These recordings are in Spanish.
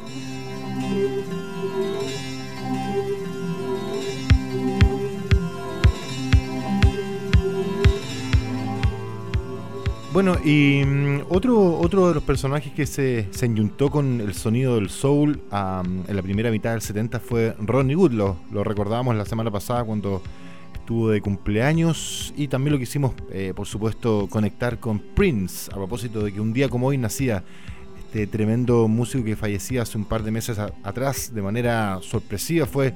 Bueno, y otro de los personajes que se enyuntó con el sonido del soul en la primera mitad del 70 fue Ronnie Wood. Lo recordábamos la semana pasada cuando estuvo de cumpleaños, y también lo quisimos, por supuesto, conectar con Prince, a propósito de que un día como hoy nacía este tremendo músico que fallecía hace un par de meses atrás de manera sorpresiva. Fue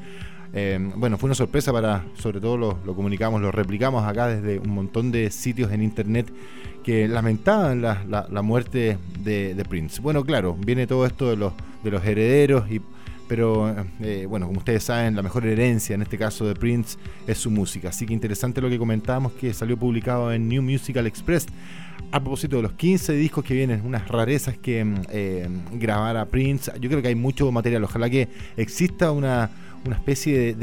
una sorpresa sobre todo lo comunicamos, lo replicamos acá desde un montón de sitios en internet que lamentaban la muerte de Prince. Bueno, claro, viene todo esto de los herederos, pero como ustedes saben, la mejor herencia en este caso de Prince es su música. Así que interesante lo que comentábamos, que salió publicado en New Musical Express a propósito de los 15 discos que vienen, unas rarezas que grabara Prince. Yo creo que hay mucho material, ojalá que exista una especie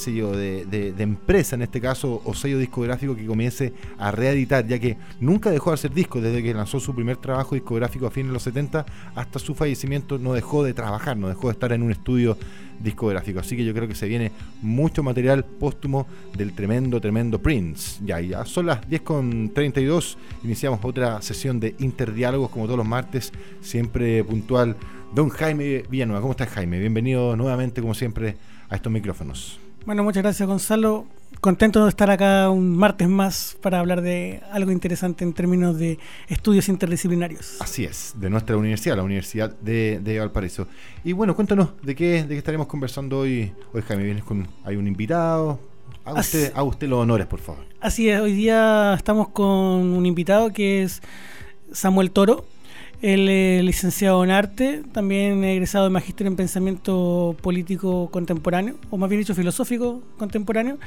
de empresa en este caso, o sello discográfico, que comience a reeditar, ya que nunca dejó de hacer discos. Desde que lanzó su primer trabajo discográfico a fines de los 70 hasta su fallecimiento no dejó de trabajar, no dejó de estar en un estudio discográfico. Así que yo creo que se viene mucho material póstumo del tremendo Prince. Ya son las 10:32, iniciamos otra sesión de Interdiálogos, como todos los martes, siempre puntual. Don Jaime Villanueva, ¿cómo estás, Jaime? Bienvenido nuevamente, como siempre, a estos micrófonos. Bueno, muchas gracias, Gonzalo. Contento de estar acá un martes más para hablar de algo interesante en términos de estudios interdisciplinarios. Así es, de nuestra universidad, la Universidad de Valparaíso. Y bueno, cuéntanos de qué estaremos conversando hoy, Jaime. Hay un invitado. Haga usted los honores, por favor. Así es, hoy día estamos con un invitado que es Samuel Toro. Él es licenciado en arte, también egresado de magíster en pensamiento político contemporáneo, o más bien dicho filosófico contemporáneo,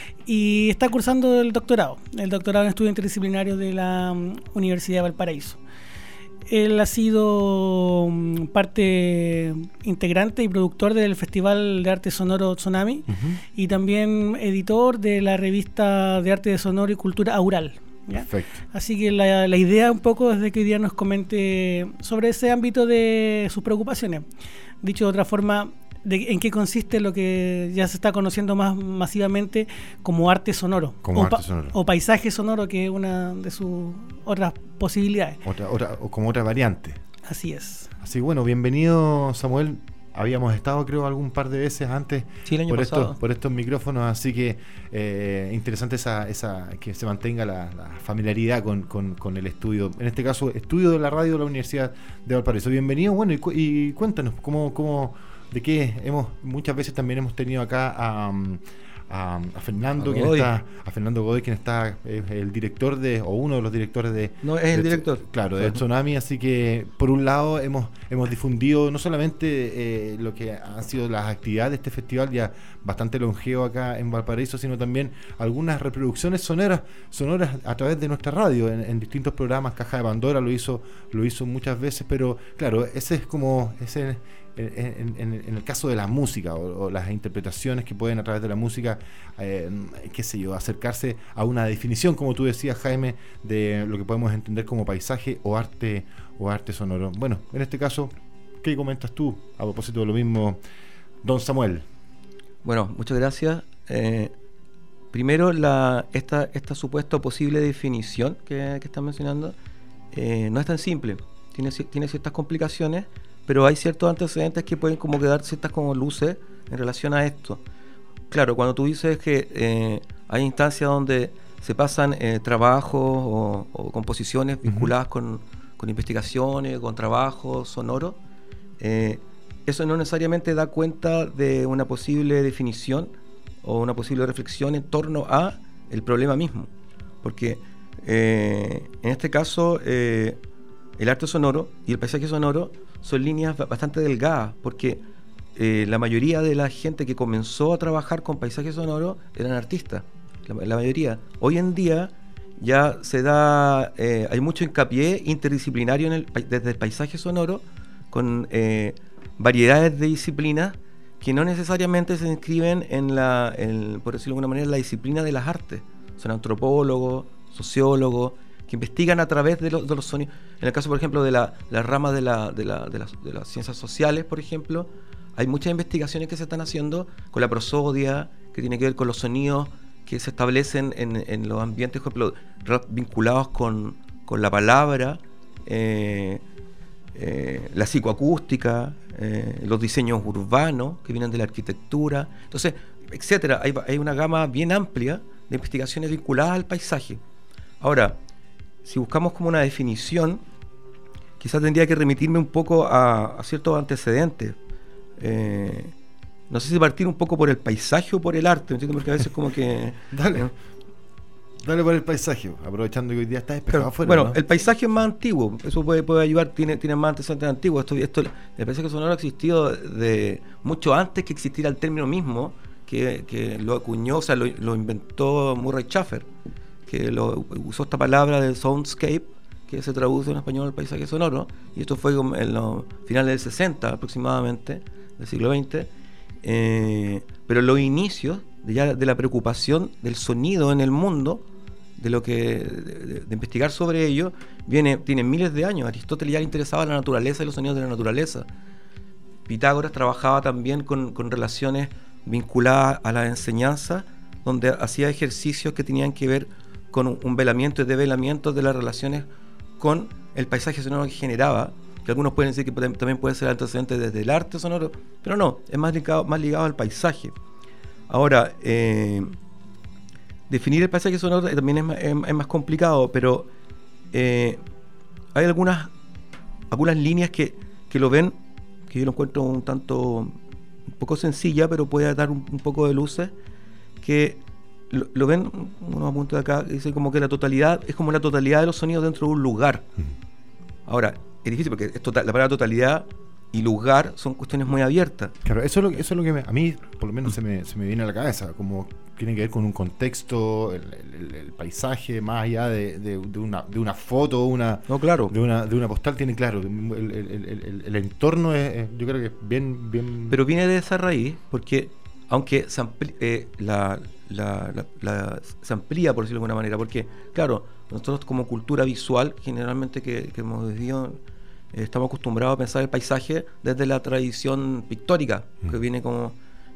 y está cursando el doctorado en estudios interdisciplinarios de la Universidad de Valparaíso. Él ha sido parte integrante y productor del Festival de Arte Sonoro Tsunami, y también editor de la revista de arte de sonoro y cultura Aural. ¿Ya? Perfecto. Así que la idea un poco es de que hoy día nos comente sobre ese ámbito de sus preocupaciones. Dicho de otra forma, en qué consiste lo que ya se está conociendo más masivamente como arte sonoro, o paisaje sonoro, que es una de sus otras posibilidades. Como otra variante. Así es. Así que bueno, bienvenido, Samuel. Habíamos estado, creo, algún par de veces antes, sí, el año pasado, por estos micrófonos, así que interesante esa que se mantenga la familiaridad con el estudio, en este caso, estudio de la radio de la Universidad de Valparaíso. Bienvenido, bueno, y cuéntanos, de qué muchas veces también hemos tenido acá a Fernando Godoy, quien está el director o uno de los directores de... No, es el director. Claro, de Tsunami, así que por un lado hemos difundido no solamente lo que han sido las actividades de este festival ya bastante longevo acá en Valparaíso, sino también algunas reproducciones sonoras a través de nuestra radio en distintos programas. Caja de Pandora lo hizo muchas veces, pero claro, ese es como... En el caso de la música o las interpretaciones que pueden a través de la música, acercarse a una definición, como tú decías, Jaime, de lo que podemos entender como paisaje o arte sonoro. Bueno, en este caso, ¿qué comentas tú a propósito de lo mismo, don Samuel? Bueno, muchas gracias. Primero, esta supuesta posible definición que están mencionando no es tan simple, tiene ciertas complicaciones, pero hay ciertos antecedentes que pueden como quedar ciertas como luces en relación a esto. Claro, cuando tú dices que hay instancias donde se pasan trabajos o composiciones vinculadas con investigaciones, con trabajos sonoros, eso no necesariamente da cuenta de una posible definición o una posible reflexión en torno a el problema mismo, porque en este caso el arte sonoro y el paisaje sonoro son líneas bastante delgadas, porque la mayoría de la gente que comenzó a trabajar con paisaje sonoro eran artistas, la mayoría. Hoy en día ya se da, hay mucho hincapié interdisciplinario desde el paisaje sonoro, con variedades de disciplinas que no necesariamente se inscriben por decirlo de alguna manera, en la disciplina de las artes. Son antropólogos, sociólogos, que investigan a través de los sonidos. En el caso, por ejemplo, de la rama de las ciencias sociales, por ejemplo, hay muchas investigaciones que se están haciendo con la prosodia, que tiene que ver con los sonidos que se establecen en los ambientes, por ejemplo, vinculados con la palabra, la psicoacústica, los diseños urbanos que vienen de la arquitectura, entonces, etcétera. Hay una gama bien amplia de investigaciones vinculadas al paisaje. Ahora, si buscamos como una definición, quizás tendría que remitirme un poco a ciertos antecedentes. No sé si partir un poco por el paisaje o por el arte, ¿entiendes? Porque a veces como que... Dale por el paisaje, aprovechando que hoy día está despejado afuera. Bueno, ¿no? El paisaje es más antiguo, eso puede ayudar, tiene más antecedentes antiguos. El paisaje sonoro ha existido de mucho antes que existiera el término mismo, que lo acuñó, o sea, lo inventó Murray Schafer, que usó esta palabra del soundscape, que se traduce en español al paisaje sonoro, y esto fue en los finales del 60 aproximadamente, del siglo XX, pero los inicios de la preocupación del sonido en el mundo, de investigar sobre ello, tienen miles de años. Aristóteles ya le interesaba la naturaleza y los sonidos de la naturaleza. Pitágoras trabajaba también con relaciones vinculadas a la enseñanza, donde hacía ejercicios que tenían que ver con un velamiento y develamiento de las relaciones con el paisaje sonoro que generaba, que algunos pueden decir que también puede ser antecedente desde el arte sonoro, pero no, es más ligado al paisaje. Ahora, definir el paisaje sonoro también es más complicado, pero hay algunas líneas que lo ven, que yo lo encuentro un poco sencilla, pero puede dar un poco de luces, que lo ven, unos apuntes de acá, que dice como que la totalidad es como la totalidad de los sonidos dentro de un lugar. Ahora, es difícil porque la palabra totalidad y lugar son cuestiones muy abiertas. Claro, eso es lo que a mí por lo menos se me viene a la cabeza, como tiene que ver con un contexto, el paisaje, más allá de una foto, no, claro, de una postal, tiene claro, el entorno yo creo que es bien... Pero viene de esa raíz, porque aunque se amplía, por decirlo de alguna manera, porque claro, nosotros como cultura visual, generalmente que hemos vivido, estamos acostumbrados a pensar el paisaje desde la tradición pictórica, que viene como...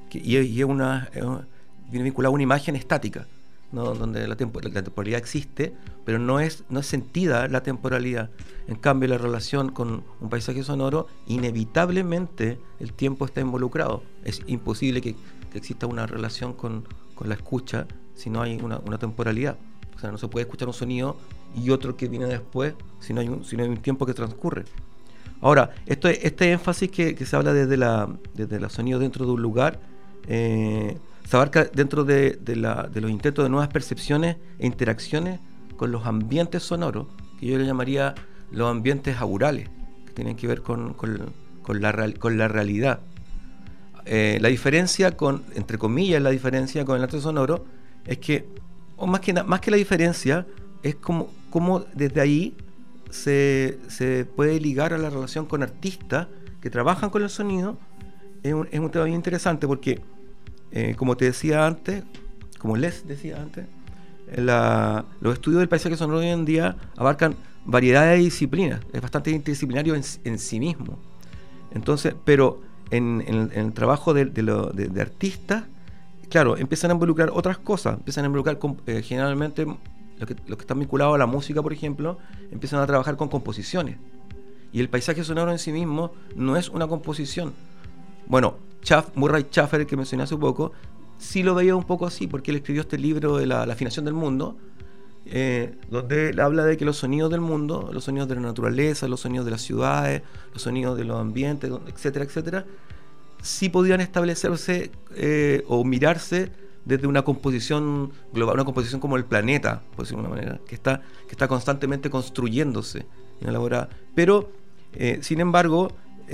viene vinculado a una imagen estática, ¿no? Donde la temporalidad existe, pero no es sentida la temporalidad. En cambio, la relación con un paisaje sonoro, inevitablemente el tiempo está involucrado. Es imposible que exista una relación con la escucha si no hay una temporalidad. O sea, no se puede escuchar un sonido y otro que viene después si no hay un tiempo que transcurre. Ahora, este énfasis que se habla desde los sonidos dentro de un lugar, se abarca dentro de los intentos de nuevas percepciones e interacciones con los ambientes sonoros, que yo le llamaría los ambientes aurales, que tienen que ver con la realidad. La diferencia entre comillas, la diferencia con el arte sonoro es que, o más que la diferencia, es como desde ahí se puede ligar a la relación con artistas que trabajan con el sonido. Es un tema bien interesante porque, como les decía antes, los estudios del paisaje sonoro hoy en día abarcan variedad de disciplinas, es bastante interdisciplinario en sí mismo. Entonces, pero en el trabajo de artistas, claro, empiezan a involucrar otras cosas, empiezan a involucrar generalmente los que están vinculados a la música, por ejemplo, empiezan a trabajar con composiciones. Y el paisaje sonoro en sí mismo no es una composición. Bueno, Murray Schafer, que mencioné hace poco, sí lo veía un poco así, porque él escribió este libro de la afinación del mundo, donde él habla de que los sonidos del mundo, los sonidos de la naturaleza, los sonidos de las ciudades, los sonidos de los ambientes, etcétera, etcétera, sí podían establecerse o mirarse desde una composición global, una composición como el planeta, por decirlo de una manera, que está constantemente construyéndose, elaborada. Pero, sin embargo,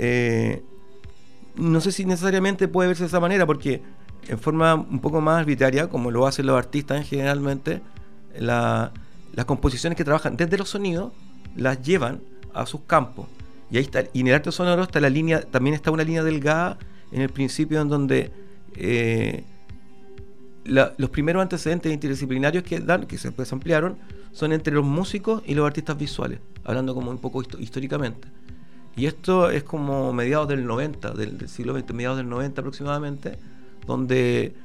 no sé si necesariamente puede verse de esa manera, porque en forma un poco más arbitraria, como lo hacen los artistas generalmente, las composiciones que trabajan desde los sonidos las llevan a sus campos. Y ahí está, y en el arte sonoro está también está una línea delgada en el principio, en donde los primeros antecedentes interdisciplinarios que se ampliaron son entre los músicos y los artistas visuales, hablando como un poco históricamente. Y esto es como mediados del 90, del siglo XX, mediados del 90 aproximadamente, donde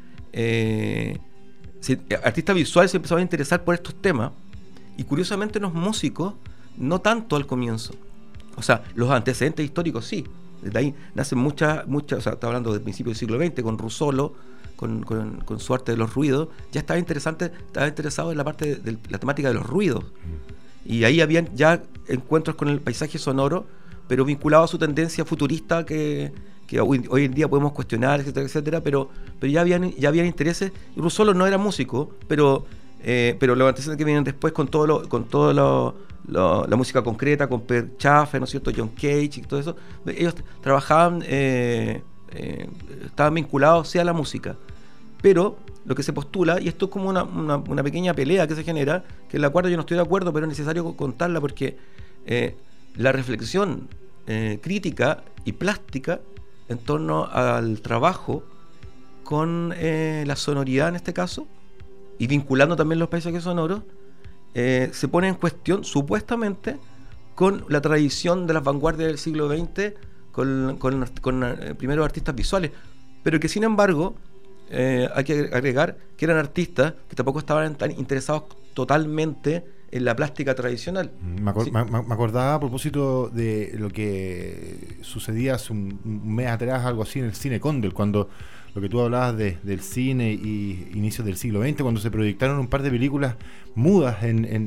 artistas visuales se empezaron a interesar por estos temas, y curiosamente los músicos no tanto al comienzo. O sea, los antecedentes históricos sí. Desde ahí nacen muchas, o sea, está hablando del principio del siglo XX, con Russolo, con su arte de los ruidos, ya estaba interesado en la parte de la temática de los ruidos. Y ahí habían ya encuentros con el paisaje sonoro, pero vinculado a su tendencia futurista que hoy en día podemos cuestionar, etcétera, etcétera, pero ya habían intereses. Y Russolo no era músico, pero los antecedentes que vienen después con todo la música concreta, con Per Schaeffer, ¿no es cierto?, John Cage y todo eso, ellos trabajaban, estaban vinculados sí a la música, pero lo que se postula, y esto es como una pequeña pelea que se genera, que en la cual yo no estoy de acuerdo, pero es necesario contarla porque la reflexión crítica y plástica en torno al trabajo con la sonoridad en este caso, y vinculando también los paisajes sonoros, se pone en cuestión supuestamente con la tradición de las vanguardias del siglo XX, con primeros artistas visuales, pero que sin embargo hay que agregar que eran artistas que tampoco estaban tan interesados totalmente en la plástica tradicional. Me acordaba a propósito de lo que sucedía hace un mes atrás, algo así, en el cine Condel, cuando lo que tú hablabas del cine y inicios del siglo XX, cuando se proyectaron un par de películas mudas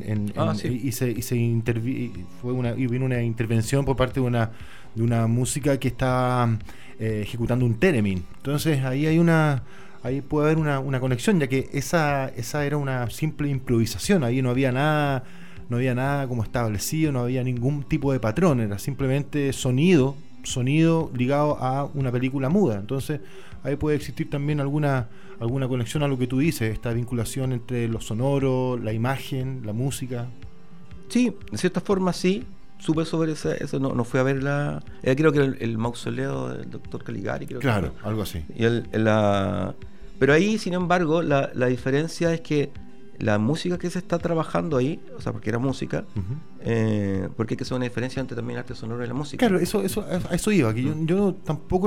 y vino una intervención por parte de una música que está ejecutando un theremin. Entonces ahí puede haber una conexión, ya que esa era una simple improvisación. Ahí no había nada como establecido, no había ningún tipo de patrón, era simplemente sonido ligado a una película muda. Entonces ahí puede existir también alguna conexión a lo que tú dices, esta vinculación entre lo sonoro, la imagen, la música. Sí, de cierta forma sí. Supe sobre eso, no fui a ver creo que el mausoleo del doctor Caligari, claro, que algo así. Pero ahí, sin embargo, la diferencia es que la música que se está trabajando ahí, o sea, porque era música, porque hay que hacer una diferencia entre también arte sonoro y la música. Claro, a eso iba, que yo tampoco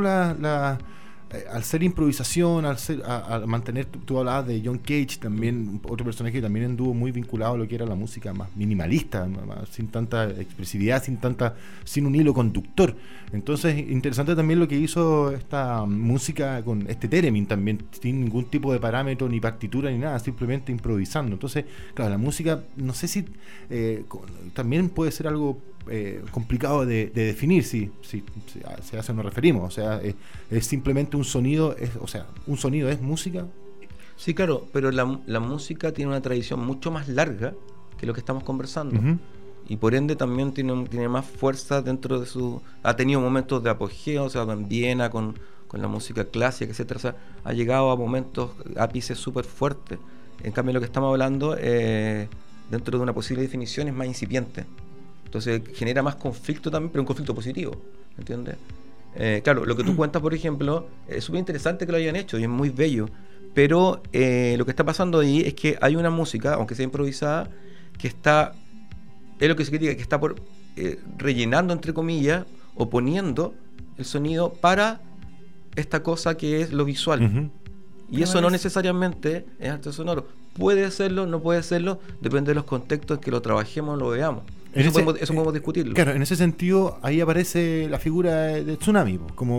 al ser improvisación, al mantener, tú hablabas de John Cage, también otro personaje que también anduvo muy vinculado a lo que era la música más minimalista, sin tanta expresividad, sin un hilo conductor. Entonces, interesante también lo que hizo esta música con este theremin también, sin ningún tipo de parámetro, ni partitura, ni nada, simplemente improvisando. Entonces, claro, la música, no sé si también puede ser algo complicado de definir si a eso nos referimos. O sea, es simplemente un sonido, un sonido es música. Sí, claro, pero la música tiene una tradición mucho más larga que lo que estamos conversando. Uh-huh. Y por ende también tiene más fuerza dentro de ha tenido momentos de apogeo, o sea, en Viena con la música clásica, etcétera. O sea, ha llegado a momentos, ápices súper fuertes. En cambio, lo que estamos hablando, dentro de una posible definición, es más incipiente. Entonces genera más conflicto también, pero un conflicto positivo, ¿entiendes? Claro, lo que tú cuentas, por ejemplo, es súper interesante que lo hayan hecho y es muy bello, pero lo que está pasando ahí es que hay una música, aunque sea improvisada, que está, es lo que se critica, que está rellenando, entre comillas, o poniendo el sonido para esta cosa que es lo visual. Uh-huh. Y eso no necesariamente es arte sonoro. Puede serlo, no puede serlo, depende de los contextos en que lo trabajemos, lo veamos. Eso podemos discutirlo. Claro, en ese sentido, ahí aparece la figura de Tsunami,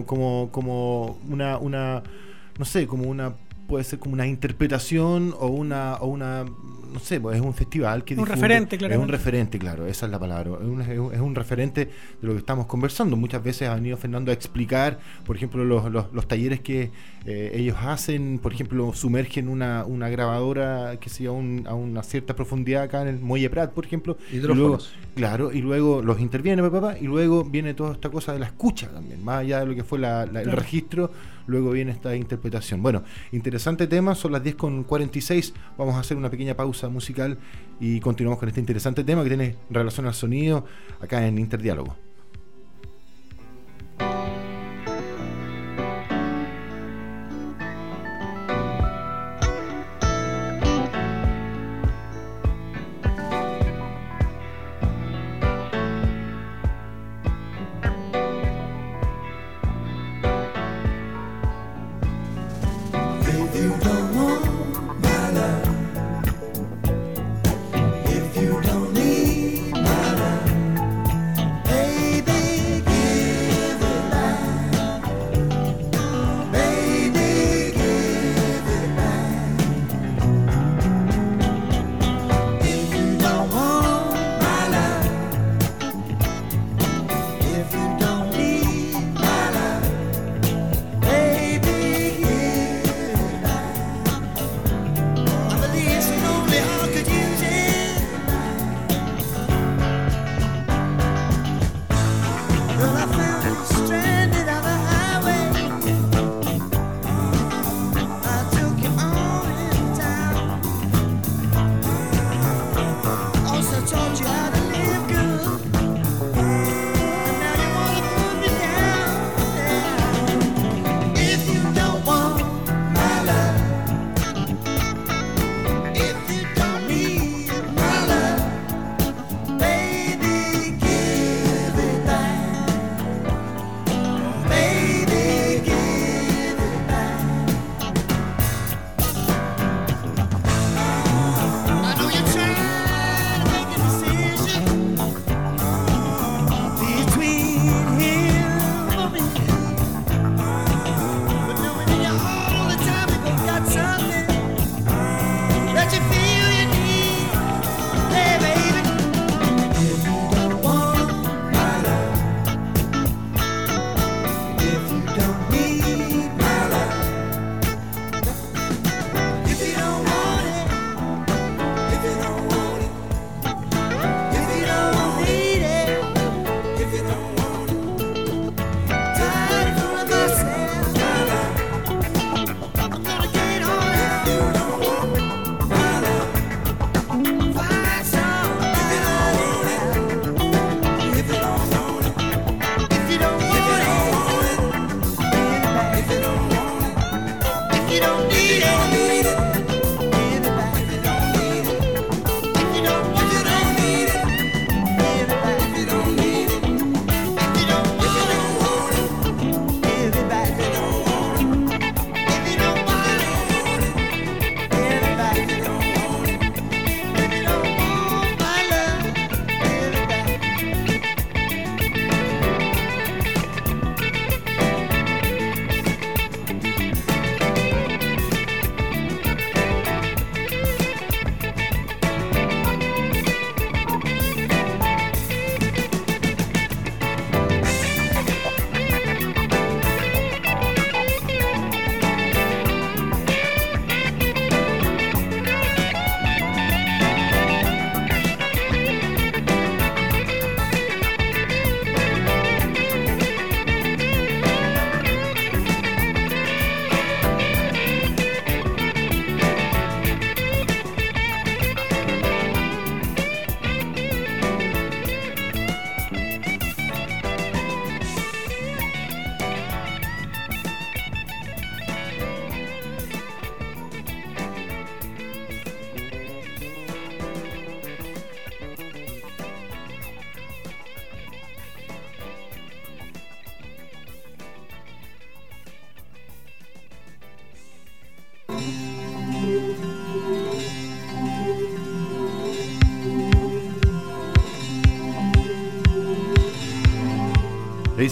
como una no sé, puede ser como una interpretación o una no sé, pues es un festival que un referente, claro. Es un referente, claro, esa es la palabra. Es un referente de lo que estamos conversando. Muchas veces ha venido Fernando a explicar, por ejemplo, los talleres que ellos hacen, por ejemplo, sumergen una grabadora que sea a una cierta profundidad acá en el Muelle Prat, por ejemplo. Hidrófonos. Y luego los interviene, y luego viene toda esta cosa de la escucha también, más allá de lo que fue el registro, luego viene esta interpretación. Bueno, interesante tema, son las 10:46, vamos a hacer una pequeña pausa musical y continuamos con este interesante tema que tiene relación al sonido acá en Interdiálogo.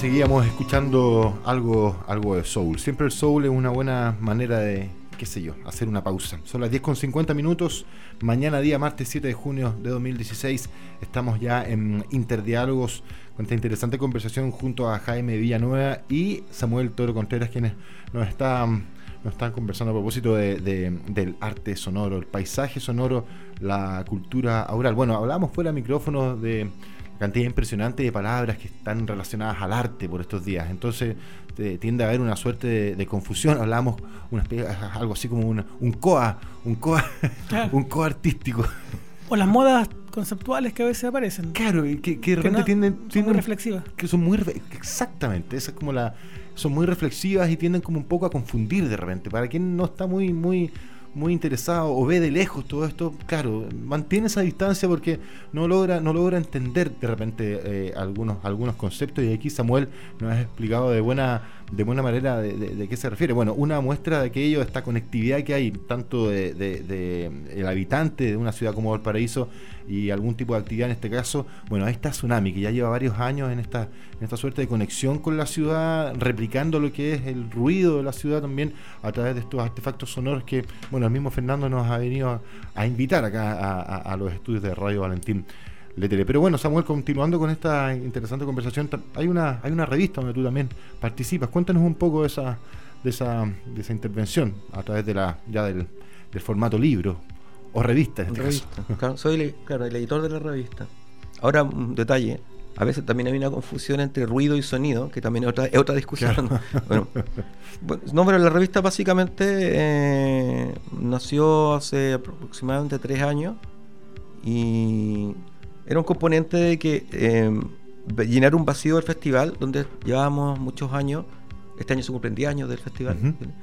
seguíamos escuchando algo de soul. Siempre el soul es una buena manera de, qué sé yo, hacer una pausa. Son las 10:50. Mañana día martes 7 de junio de 2016. Estamos ya en Interdiálogos con esta interesante conversación junto a Jaime Villanueva y Samuel Toro Contreras, quienes nos están conversando a propósito del arte sonoro, el paisaje sonoro, la cultura aural. Bueno, hablábamos fuera de micrófono de cantidad impresionante de palabras que están relacionadas al arte por estos días. Entonces tiende a haber una suerte de confusión. Hablábamos algo así como un coa un coa artístico. O las modas conceptuales que a veces aparecen. Claro, y que de repente tienden muy reflexivas. Que son muy exactamente, esa es como son muy reflexivas y tienden como un poco a confundir de repente. Para quien no está muy interesado o ve de lejos todo esto, claro, mantiene esa distancia porque no logra entender de repente algunos conceptos, y aquí Samuel nos ha explicado de buena manera de qué se refiere. Bueno, una muestra de aquello, de esta conectividad que hay tanto de el habitante de una ciudad como Valparaíso y algún tipo de actividad, en este caso, bueno, ahí está Tsunami, que ya lleva varios años en esta suerte de conexión con la ciudad, replicando lo que es el ruido de la ciudad también a través de estos artefactos sonoros que, bueno, el mismo Fernando nos ha venido a invitar acá a los estudios de Radio Valentín Letelier. Pero bueno, Samuel, continuando con esta interesante conversación, hay una revista donde tú también participas. Cuéntanos un poco de esa intervención a través del formato libro o revista, en este caso. Claro, soy el editor de la revista. Ahora, un detalle, a veces también hay una confusión entre ruido y sonido, que también es otra discusión. Claro. Bueno, pero la revista básicamente nació hace aproximadamente 3 años y era un componente de que llenar un vacío del festival, donde llevábamos muchos años. Este año se cumplen 10 años del festival.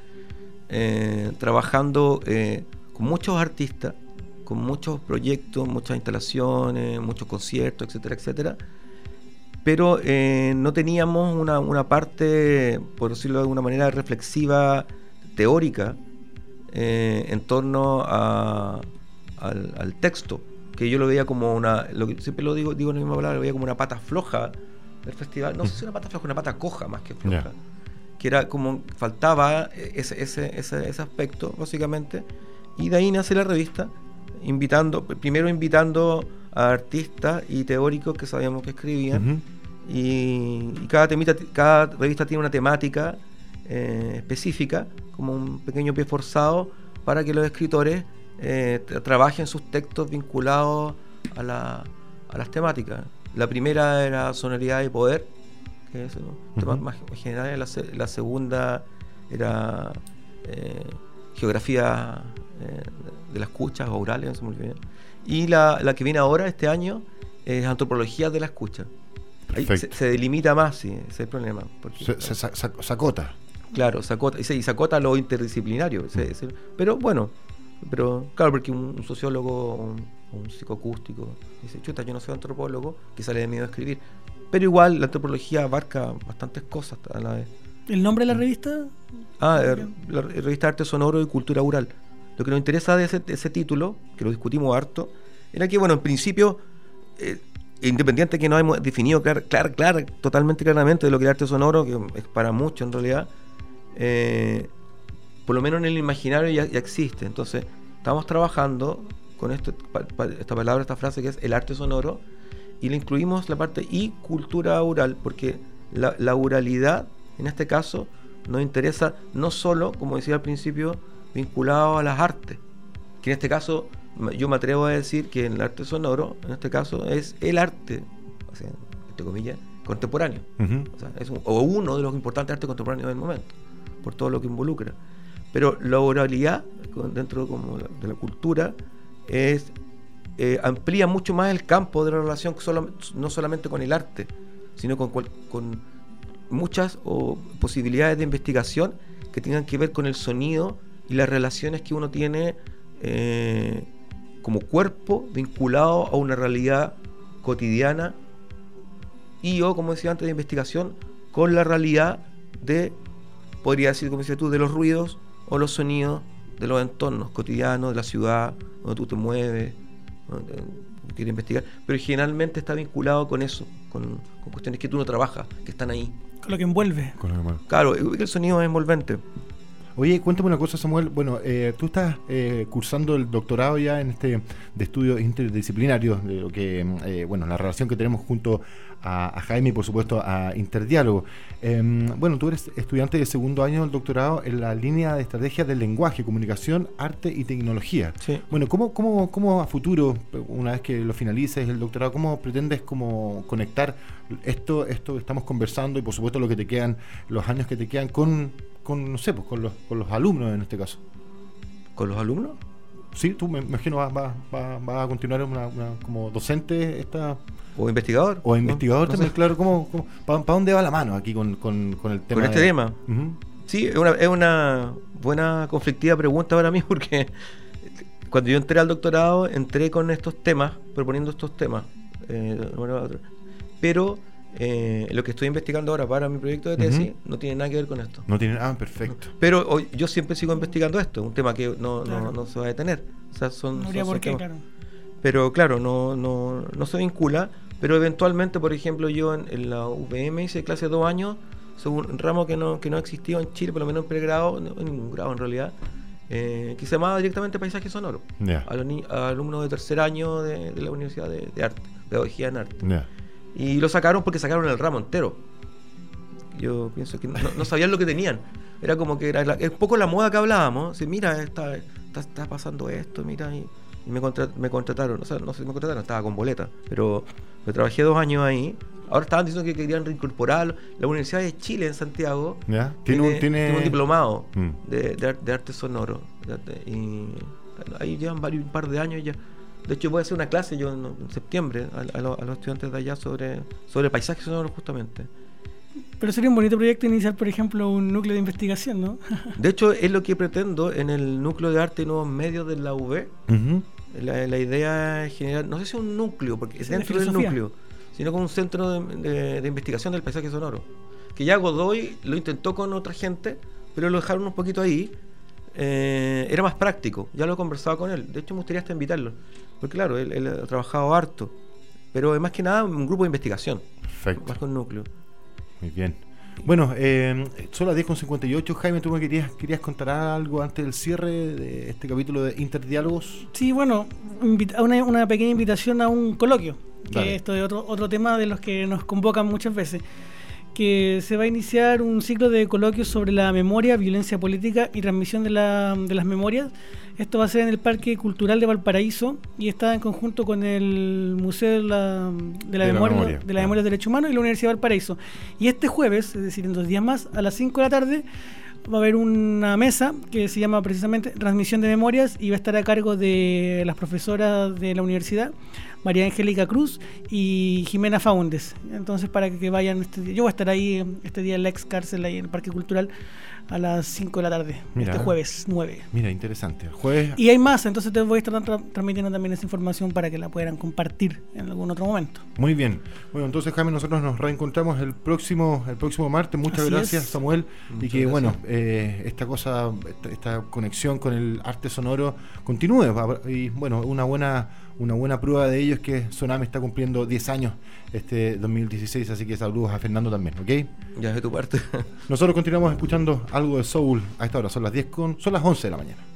Trabajando con muchos artistas, con muchos proyectos, muchas instalaciones, muchos conciertos, etcétera, etcétera. Pero no teníamos una parte, por decirlo de alguna manera, reflexiva, teórica, en torno al texto, que yo lo veía como siempre lo digo en la misma palabra, lo veía como una pata floja del festival. No sé si una pata floja, una pata coja más que floja. Yeah. Que era como, faltaba ese aspecto, básicamente. Y de ahí nace la revista, primero invitando a artistas y teóricos que sabíamos que escribían. Y cada revista tiene una temática específica, como un pequeño pie forzado para que los escritores trabajen sus textos vinculados a las temáticas. La primera era Sonoridad y Poder, que es un tema más general. La segunda era Geografía de la escucha, orales, no sé muy bien. Y la que viene ahora, este año, es Antropología de la escucha. Ahí se delimita más, sí, ese es el problema. Se acota. Claro, se acota lo interdisciplinario. Pero bueno, claro, porque un sociólogo o un psicoacústico dice, chuta, yo no soy antropólogo, quizá le dé miedo a escribir. Pero igual la antropología abarca bastantes cosas a la vez. ¿El nombre de la revista? La revista Arte Sonoro y Cultura Oral. Lo que nos interesa de ese título, que lo discutimos harto, era que, bueno, en principio, independiente de que no hemos definido totalmente claramente de lo que es el arte sonoro, que es para muchos en realidad, por lo menos en el imaginario ya existe. Entonces, estamos trabajando con esta palabra, esta frase que es el arte sonoro, y le incluimos la parte y cultura oral, porque la oralidad, en este caso, nos interesa no solo, como decía al principio, vinculado a las artes, que en este caso yo me atrevo a decir que el arte sonoro, en este caso, es el arte, o sea, entre comillas, contemporáneo. O sea, es uno de los importantes artes contemporáneos del momento, por todo lo que involucra. Pero la oralidad, dentro como de la cultura, amplía mucho más el campo de la relación, no solamente con el arte, sino con muchas posibilidades de investigación que tengan que ver con el sonido y las relaciones que uno tiene como cuerpo vinculado a una realidad cotidiana como decía antes, de investigación con la realidad podría decir, como decías tú, de los ruidos o los sonidos de los entornos cotidianos, de la ciudad, donde tú te mueves, donde quieres investigar, pero generalmente está vinculado con eso, con cuestiones que tú no trabajas, que están ahí. Con lo que envuelve. Claro, el sonido es envolvente. Oye, cuéntame una cosa, Samuel. Bueno, tú estás cursando el doctorado ya en de estudios interdisciplinarios, de lo que, bueno, la relación que tenemos junto a Jaime y, por supuesto, a Interdiálogo. Bueno, tú eres estudiante de segundo año del doctorado en la línea de estrategia del lenguaje, comunicación, arte y tecnología. Sí. Bueno, ¿cómo a futuro, una vez que lo finalices el doctorado, cómo pretendes conectar esto que estamos conversando y, por supuesto, lo que te quedan, los años que te quedan no sé, pues con los alumnos en este caso? ¿Con los alumnos? Sí, tú me imagino vas a continuar como docente ¿O investigador? o investigador No también, sé. claro. ¿Para dónde va la mano aquí con el tema? Con este tema. Uh-huh. Sí, es una buena conflictiva pregunta para mí, porque cuando yo entré al doctorado, entré con estos temas, proponiendo estos temas. Pero lo que estoy investigando ahora para mi proyecto de tesis no tiene nada que ver con esto. No tiene. Perfecto. Pero yo siempre sigo investigando esto, un tema que no se va a detener. O sea, No habría por qué, claro. Pero claro, no se vincula, pero eventualmente, por ejemplo, yo en la UVM hice clase 2 años sobre un ramo que no existía en Chile, por lo menos en pregrado, no en ningún grado en realidad, que se llamaba directamente Paisaje Sonoro, Yeah. a alumnos de tercer año de la Universidad de Arte, Pedagogía en Arte. Yeah. Y lo sacaron porque sacaron el ramo entero. Yo pienso que no sabían lo que tenían. Era como que era un poco la moda que hablábamos. Sí, mira, está pasando esto, mira, y me contrataron. O sea, no sé si me contrataron, estaba con boleta. Pero trabajé 2 años ahí. Ahora estaban diciendo que querían reincorporarlo. La Universidad de Chile en Santiago Yeah. tiene un diplomado Mm. de arte sonoro. Y ahí llevan un par de años ya. De hecho, voy a hacer una clase yo en septiembre a los estudiantes de allá sobre paisaje sonoro justamente. Pero sería un bonito proyecto iniciar, por ejemplo, un núcleo de investigación, ¿no? De hecho, es lo que pretendo en el núcleo de arte y nuevos medios de la UV. Uh-huh. La idea es generar, no sé si un núcleo, porque es Sí, de dentro del filosofía. núcleo, sino como un centro de investigación del paisaje sonoro. Que ya Godoy lo intentó con otra gente, pero lo dejaron un poquito ahí. Era más práctico, ya lo he conversado con él. De hecho, me gustaría hasta invitarlo, porque claro, él ha trabajado harto, pero es más que nada un grupo de investigación, Perfecto. más que un núcleo. Muy bien. Bueno, son las 10:58. Jaime, ¿tú me querías contar algo antes del cierre de este capítulo de Interdiálogos? Sí, bueno, una pequeña invitación a un coloquio, que Dale. esto es otro tema de los que nos convocan muchas veces, que se va a iniciar un ciclo de coloquios sobre la memoria, violencia política y transmisión de las memorias. Esto va a ser en el Parque Cultural de Valparaíso y está en conjunto con el Museo de la Memoria de los Derechos Humanos y la Universidad de Valparaíso. Y este jueves, es decir, en 2 días más, a las 5 de la tarde, va a haber una mesa que se llama precisamente Transmisión de Memorias y va a estar a cargo de las profesoras de la universidad, María Angélica Cruz y Jimena Faúndez. Entonces, para que vayan este día, yo voy a estar ahí este día en la ex cárcel, ahí en el Parque Cultural, a las 5 de la tarde, Mira. este jueves 9. Mira, interesante. El jueves. Y hay más, entonces te voy a estar transmitiendo también esa información para que la puedan compartir en algún otro momento. Muy bien. Bueno, entonces, Jaime, nosotros nos reencontramos el próximo martes. Muchas Así gracias, es. Samuel. Muchas y que, gracias. bueno, esta conexión con el arte sonoro continúe. Y, bueno, una buena prueba de ello es que Soname está cumpliendo 10 años este 2016, así que saludos a Fernando también, ¿ok? Ya de tu parte. Nosotros continuamos escuchando algo de soul a esta hora. Son las 11 de la mañana.